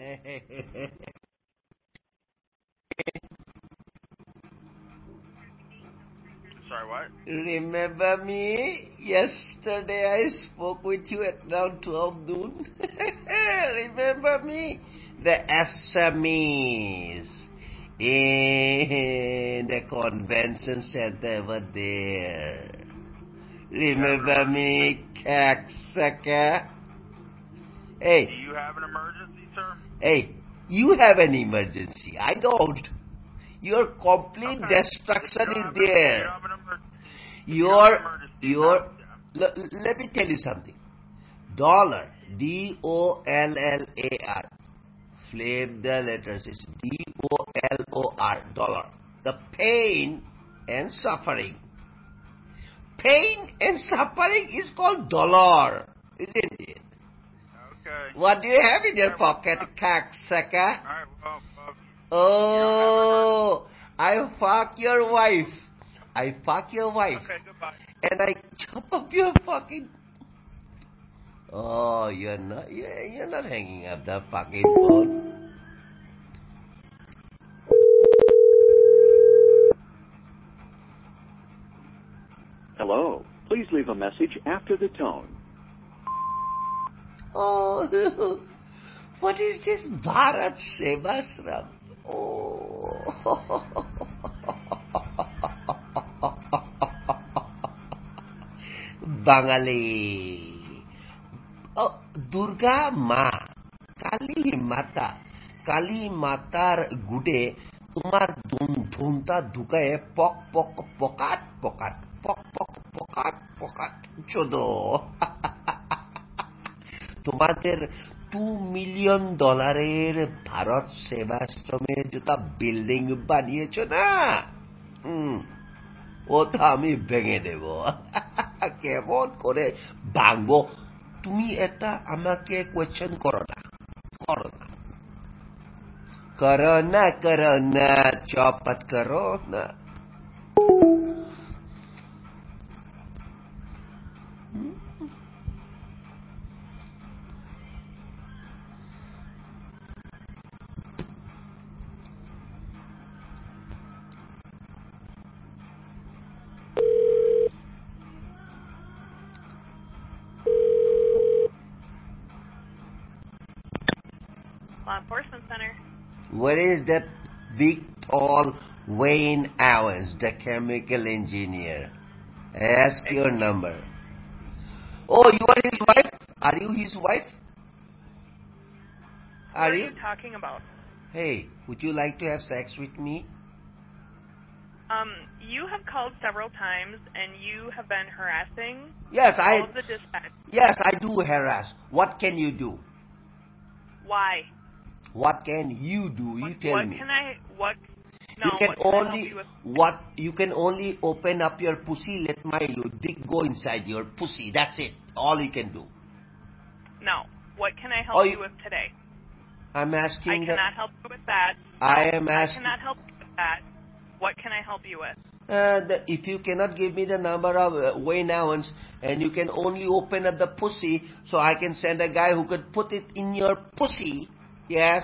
Sorry, what? Remember me? Yesterday I spoke with you at around 12 noon. Remember me? The SMEs in the convention center over there. Remember me, cocksucker? Hey. Do you have an emergency, sir? Hey, you have an emergency. I don't. Your complete destruction is there. Let me tell you something. Dollar, D-O-L-L-A-R. Flip the letters. It's D-O-L-O-R. Dollar. The pain and suffering. Pain and suffering is called dollar, isn't it? Okay. What do you have in your pocket, cocksucker? Alright, well. Oh, I fuck your wife. I fuck your wife. Okay, goodbye. And I chop up your fucking... Oh, you're not hanging up the fucking phone. Hello. Please leave a message after the tone. Oh, what is this Bharat Sevasram? Oh. Bangali. Oh, Durga Ma. Kali Mata. Kali Matar Gude. Tumar Dhunta Dhukaye Pok Pok Pokat Pokat. Pok Pok Pokat Pokat. Chodo. তোমাদের $2 million Bharat সেবাশ্রমের যেটা building বানিয়েছো না ওটা আমি ভেঙে দেব কেমন করে ভাঙবো তুমি এটা আমাকে কোয়েশ্চেন করো না চপাত করো না Law Enforcement Center. What is that big, tall Wayne Owens, the chemical engineer? Ask your number. Oh, you are his wife? Are you his wife? What are you talking about? Hey, would you like to have sex with me? You have called several times and you have been harassing all of the dispatch. Yes, I do harass. What can you do? Why? What can you do? You tell me. You can only open up your pussy, let my dick go inside your pussy. That's it. All you can do. No. What can I help you with today? I'm asking. I cannot help you with that. I am asking. I cannot help you with that. What can I help you with? If you cannot give me the number of Wayne Owens and you can only open up the pussy, so I can send a guy who could put it in your pussy. Yes.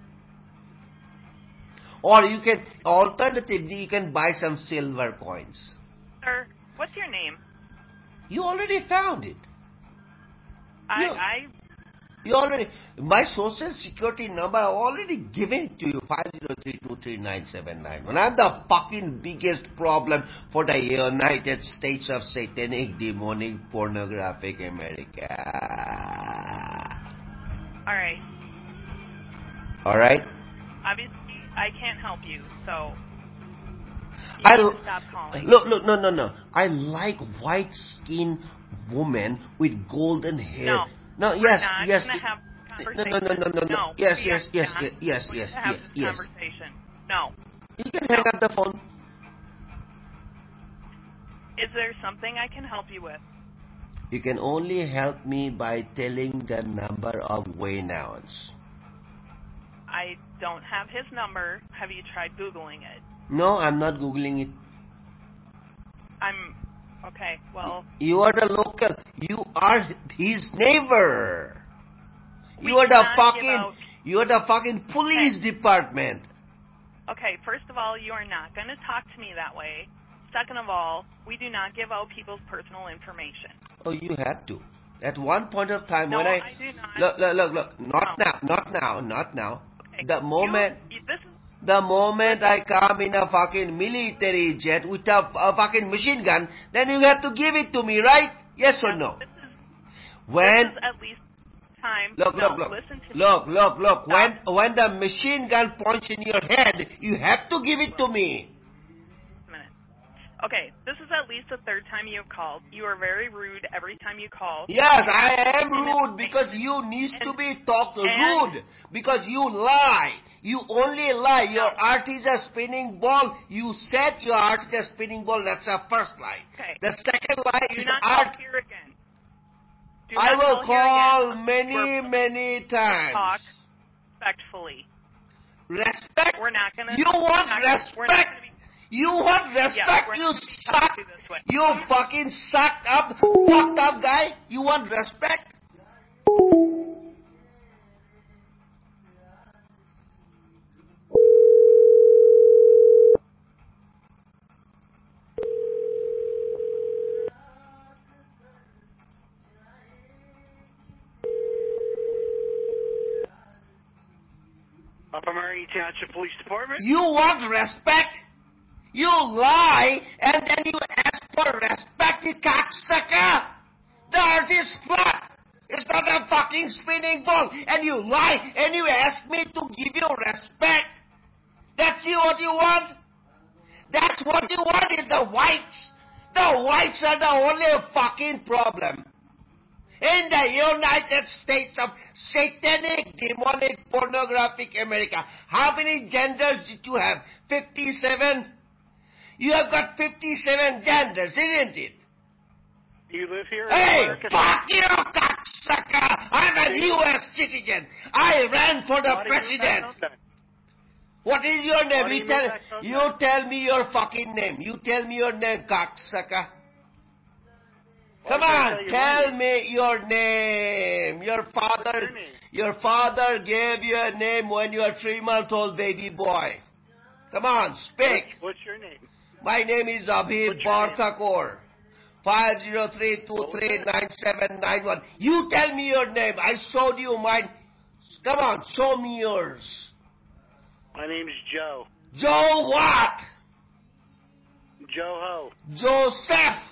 Or you can, alternatively, you can buy some silver coins. Sir, what's your name? You already found it. You already, my social security number, I already given it to you, 503-239-791. I'm the fucking biggest problem for the United States of Satanic, Demonic, Pornographic America. All right? Obviously, I can't help you, so stop calling. Look, no. I like white-skinned women with golden hair. No, yes. Have conversation. No. Yes. Conversation. No. You can hang up the phone. Is there something I can help you with? You can only help me by telling the number of Wayne Owens. I don't have his number. Have you tried Googling it? No, I'm not Googling it. Okay, well... You are the local. You are his neighbor. You are the fucking... You're the fucking police department. Okay, first of all, you are not going to talk to me that way. Second of all, we do not give out people's personal information. Oh, you have to. At one point of time No, when I do not. Look. Not now. Okay. The moment This is The moment I come in a fucking military jet with a fucking machine gun, then you have to give it to me, right? Yes or no? This is When at least time. look, Listen to me. look. When the machine gun points in your head, you have to give it to me. A minute. Okay, this is at least the third time you've called. You are very rude every time you call. Yes, I am rude because you need to be talked rude because you lie. You only lie. Your art is a spinning ball. You said your art is a spinning ball. That's the first lie. Okay. The second lie Do is not art. call here again. Do I not will call call here again. many times. Talk respectfully. Respect? We're not gonna. You want we're not respect? gonna be, You want respect? we're You not gonna suck. do this way. You fucking sucked up, fucked up guy. You want respect? Upper Murray Township Police Department. You want respect? You lie and then you ask for respect, you cocksucker. The earth is flat. It's not a fucking spinning ball. And you lie and you ask me to give you respect. That's what you want? That's what you want is the whites. The whites are the only fucking problem. In the United States of satanic, demonic, pornographic America, how many genders did you have? 57? You have got 57 genders, isn't it? Do you live here in Hey, America? fuck you, cocksucker! I'm a U.S. citizen. I ran for the Why do you move back president. home then? What is your Why name? do you You move tell, back home you then? tell me your fucking name. You tell me your name, cocksucker. Why Come should I on, tell you tell my name? me your name. Your father gave you a name when you were 3-month-old baby boy. Come on, speak. What's your name? My name is Abhi What's your name? Barthakor. 503-239-9791. You tell me your name. I showed you mine. Come on, show me yours. My name's Joe. Joe what? Joe Ho. Joseph.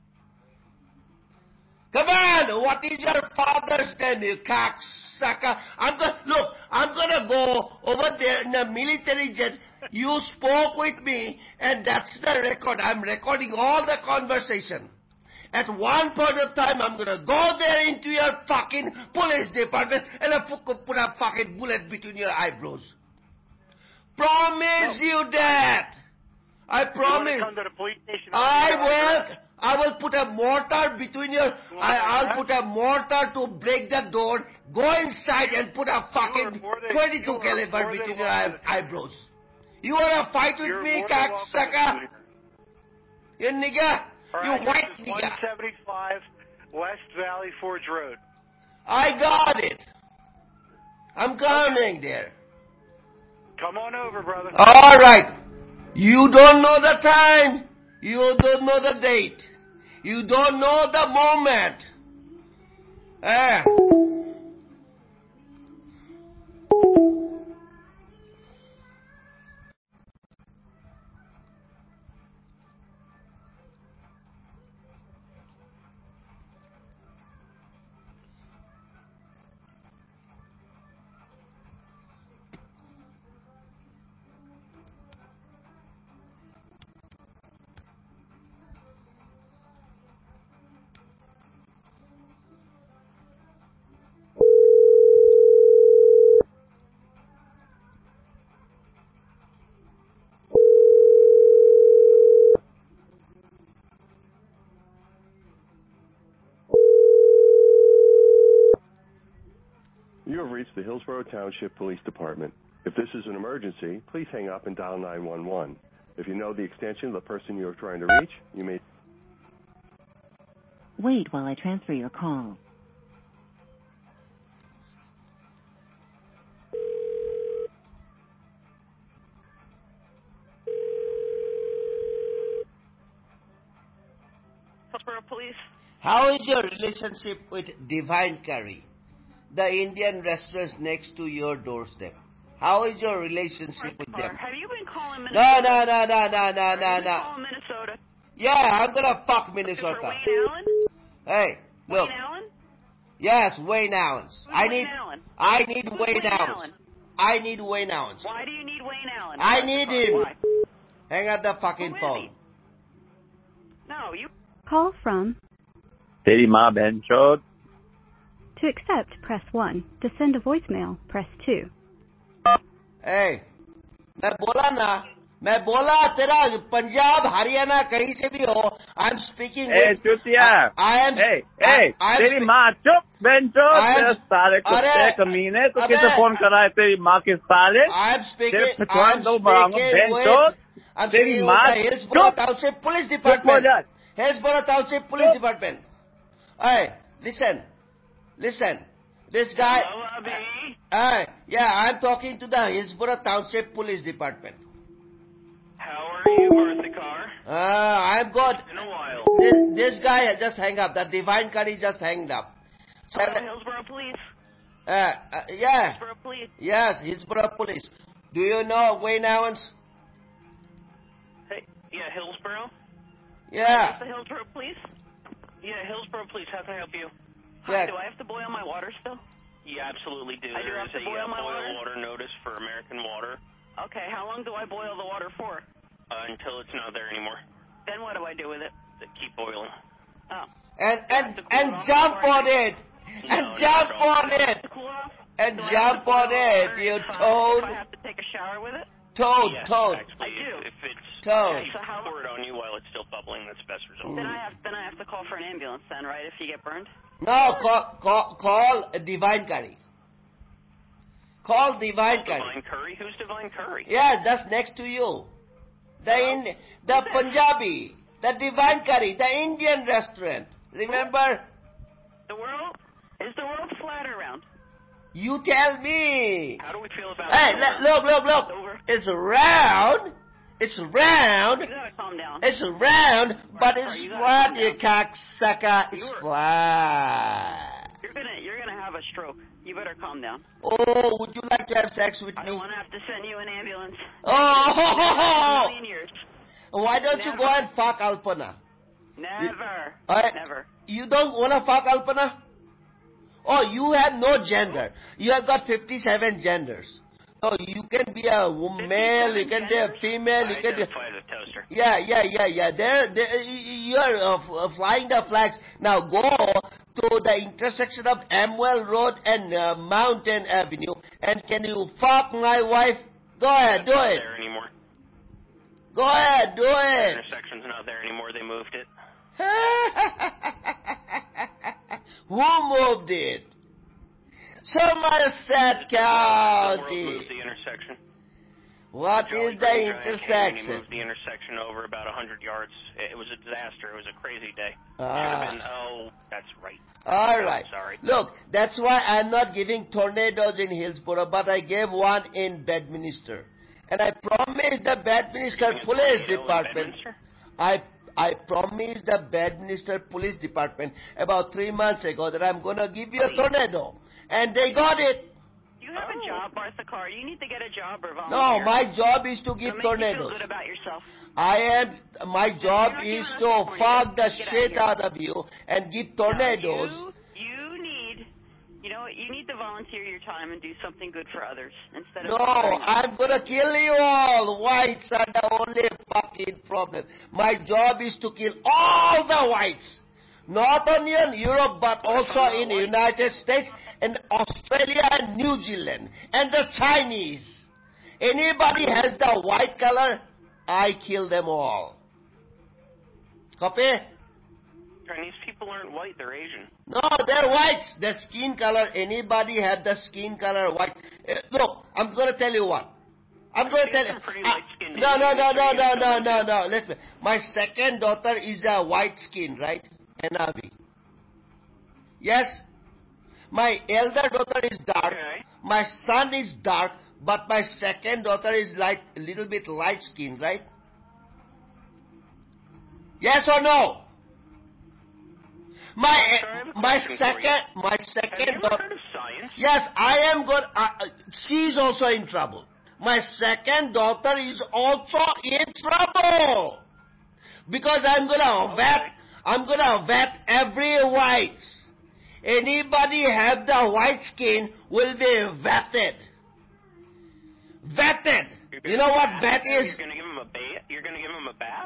Come on, what is your father's name, you cocksucker? I'm gonna go over there in a military jet. You spoke with me, and that's the record. I'm recording all the conversation. At one point of time, I'm gonna go there into your fucking police department and put a fucking bullet between your eyebrows. Promise you that. I You want promise. to come to the police station? I will put a mortar between your. I'll put a mortar to break the door. Go inside and put a fucking 22 caliber between your eyebrows. You wanna fight with You're me, more than welcome to cocksucker? come here. You nigga. Our You address white is nigga. 175 West Valley Forge Road. I got it. I'm coming there. Come on over, brother. All right. You don't know the time. You don't know the date. You don't know the moment. You have reached the Hillsborough Township Police Department. If this is an emergency, please hang up and dial 911. If you know the extension of the person you are trying to reach, you may... Wait while I transfer your call. Hillsborough Police. How is your relationship with Divine Curry, the Indian restaurant next to your doorstep? How is your relationship with them? Have you been calling No. Minnesota? Have you been calling Minnesota? Yeah, I'm gonna fuck For Minnesota. Wayne Allen? Hey, look. Wayne Allen? Yes, Wayne Allens. Who's Wayne Allen? I need Who's Wayne Wayne Allens. Allen? I need Wayne Allens. Why do you need Wayne Allen? I need him. Why? Hang up the fucking Who is phone. he? No, you. Call from. तेरी माँ बहन चोद. To accept, press 1. To send a voicemail, press 2. Hey, मैं बोला तेरा पंजाब हरियाणा कहीं से भी हो. I'm speaking Hey, with. Chutia. Hey, तेरी माँ चुप बहन चोद. तेरे सारे कुत्ते कमीने तो किसे फोन करा है तेरी माँ के साले. I'm speaking. तेरे पिछवाड़ दो बांगो बहन चोद. तेरी माँ Hillsborough Township Police Department. Hillsborough Township Police Department. Hey, listen. This guy. Yeah, I'm talking to the Hillsborough Township Police Department. How are you, Martha Carr? I'm good. It's been a while. This guy just hang up. The Divine Curry just hanged up. Hillsborough Police. Yeah. Hillsborough Police. Yes, Hillsborough Police. Do you know Wayne Allens? Hey, yeah, Hillsborough? Yeah. Is the Hillsborough Police? Yeah, Hillsborough Police. How can I help you? Yeah. Do I have to boil my water still? You absolutely do. I do There have is to a boil my boil water? water notice for American Water Okay, how long do I boil the water for? until it's not there anymore. Then what do I do with it? Keep boiling. Oh. And jump on it. And jump on it. And jump on it, you toad. Do I have to take a shower with it? Toad. Actually, I do. if it's Toad. if you pour it on you while it's still bubbling, that's the best result. Then I have to call for an ambulance then, right, if you get burned? No, call Divine Curry. Call Divine Curry. Divine Curry? Who's Divine Curry? Yeah, that's next to you. The Punjabi, the Divine Curry, the Indian restaurant. Remember? Is the world flat or round? You tell me. How do we feel about Hey, it? look. It's round. You gotta calm down. It's round, but it's You gotta flat, calm you down. cocksucker. It's flat. You're gonna have a stroke. You better calm down. Oh, would you like to have sex with I me? don't want to have to send you an ambulance. Oh! A million years. Why don't you go and fuck Alpana? Never. Alright. Never. You don't want to fuck Alpana? Oh, you have no gender. You have got 57 genders. Oh, you can be a male, you can be a female, you can be... Identify as a toaster. Yeah. You are flying the flags. Now go to the intersection of Amwell Road and Mountain Avenue. And can you fuck my wife? Go ahead, do it. There anymore. Go ahead, do The it. intersection's not there anymore. They moved it. Who moved it? Somerset The world County. moved the intersection. What Jolly is the Green Giant Canyon, He intersection? moved the intersection over about 100 yards. It was a disaster. It was a crazy day. That's right. All right. Sorry. Look, that's why I'm not giving tornadoes in Hillsborough, but I gave one in Bedminster. And I promised the Bedminster Police Department. I promised the Bedminster Police Department about 3 months ago that I'm going to give you a tornado. And they got it. You have a job, Martha Carr. You need to get a job or volunteer. No, my job is to give It'll make tornadoes. you feel good about yourself. My job is to fuck the shit out of you and give tornadoes. No, you need to volunteer your time and do something good for others instead of... No, I'm gonna kill you all. Whites are the only fucking problem. My job is to kill all the whites. Not only in Europe, but also in the United States and Australia and New Zealand and the Chinese. Anybody has the white color, I kill them all. Copy? Chinese people aren't white. They're Asian. No, they're whites. The skin color, anybody have the skin color white. Look, I'm going to tell you what. I'm going to tell you. No. Listen. My second daughter is a white skin, right? Anavi. Yes? My elder daughter is dark. Okay. My son is dark, but my second daughter is a little bit light skin, right? Yes or no? My second Have you ever daughter. heard of science? Yes, I am good. She's also in trouble. My second daughter is also in trouble because I'm gonna vet every white. Anybody have the white skin will be vetted. Vetted. You know what vet is? You're gonna give him a bath. You're gonna give him a bath.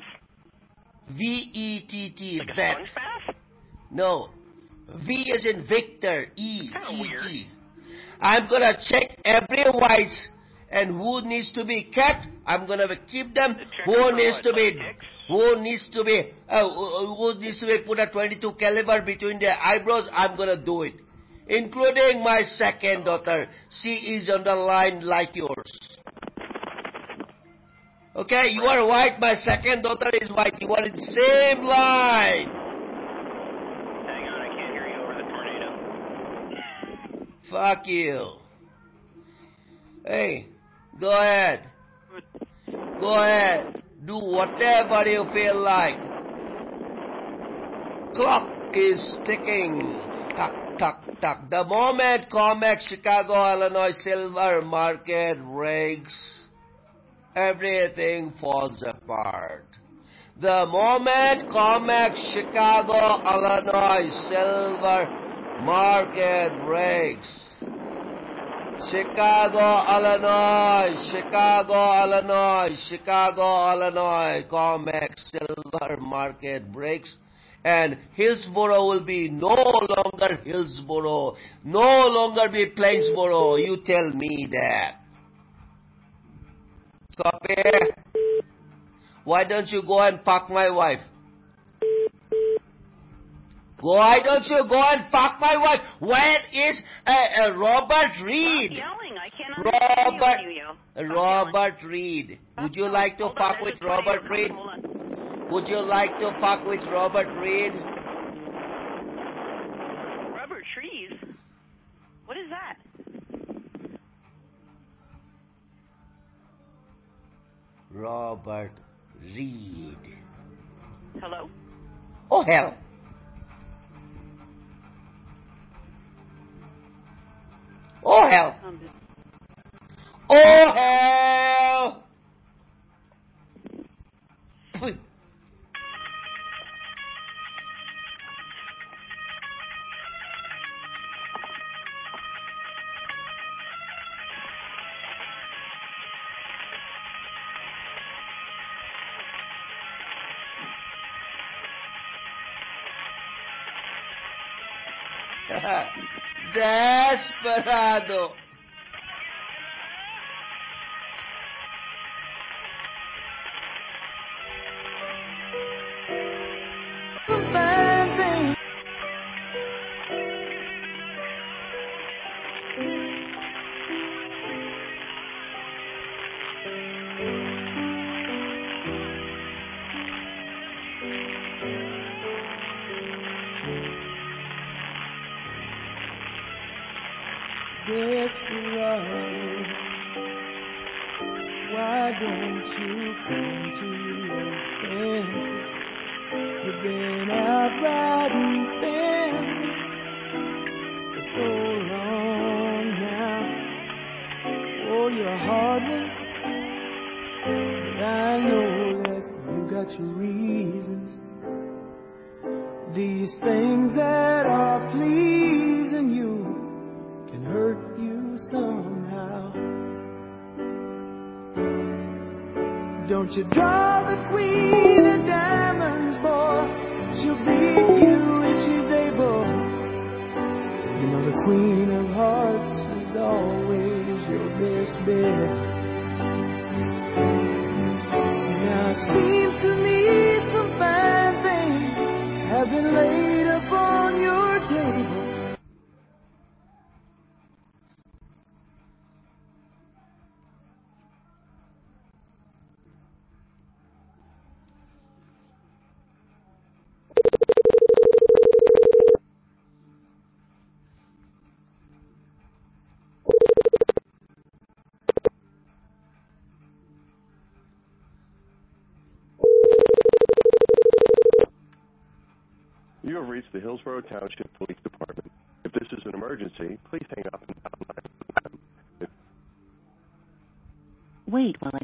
VETT. Like a vet. sponge bath. No. V is in Victor. Kinda weird. ETT. I'm gonna check every white and who needs to be kept. I'm gonna keep them. Who needs to be put a 22 caliber between their eyebrows? I'm gonna do it, including my second daughter. She is on the line like yours. Okay, you are white. My second daughter is white. You are in the same line. Hang on, I can't hear you over the tornado. Fuck you. Hey, go ahead. Go ahead. Do whatever you feel like. Clock is ticking. Tuck, tuck, tuck. The moment COMEX Chicago, Illinois silver market breaks, everything falls apart. The moment COMEX Chicago, Illinois silver market breaks, Chicago, Illinois, COMEX silver market breaks, and Hillsboro will be no longer Hillsboro, no longer be Plainsboro. You tell me that. Copy? Why don't you go and fuck my wife? Why don't you go and fuck my wife? Where is Robert Reed? Stop yelling. I can't understand you. Robert Reed. Would you like to fuck with Robert Reed? Would you like to fuck with Robert Reed? Rubber trees? What is that? Robert Reed. Hello? Oh, hell. Oh, hell. Oh, hell. Pfft. Desperado. Desperado, why don't you come to your senses? You've been out riding fences for so long now. Oh, you're hardly, but I know that you got your reasons. These things that are pleasing you can hurt you somehow. Don't you draw the queen of diamonds, boy. She'll beat you if she's able. You know the queen of hearts is always your best bet. Now it seems to me some fine things have been laid upon your table. You have reached the Hillsborough Township Police Department. If this is an emergency, please hang up and dial 911. Wait while I...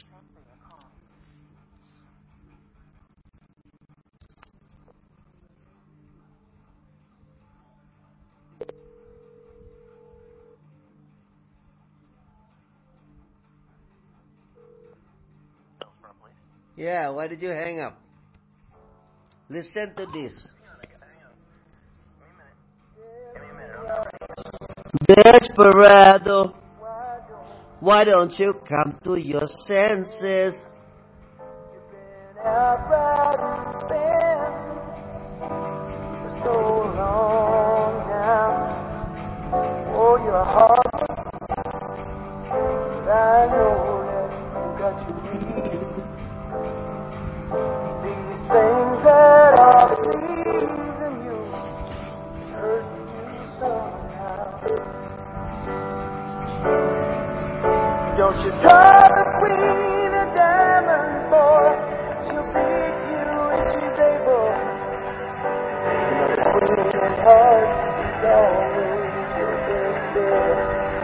Yeah, why did you hang up? Listen to this. Desperado, why don't you come to your senses? So long now. Oh, your heart. I know that you got your needs. These things that are pleasing you hurt you somehow. Don't you try the queen of diamonds, boy. She'll beat you if she's able. The queen of hearts is always your best bet.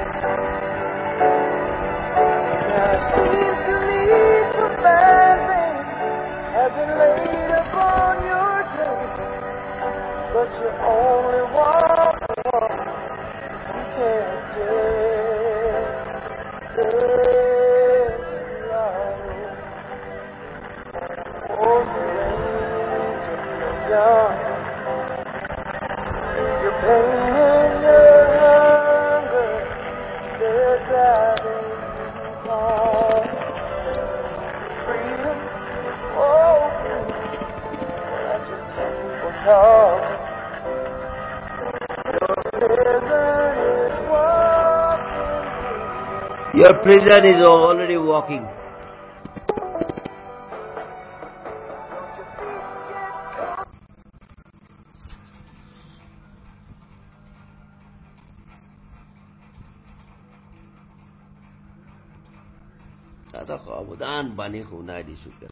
Now it seems to me some fine things have been laid upon your table, but you only want the one you can't get. Oh, you ain't young. Your pain and your hunger, they're driving you hard. Freedom, oh, that's just some people talk. Your prison is already walking. Ada kemudahan bani hunai di suka.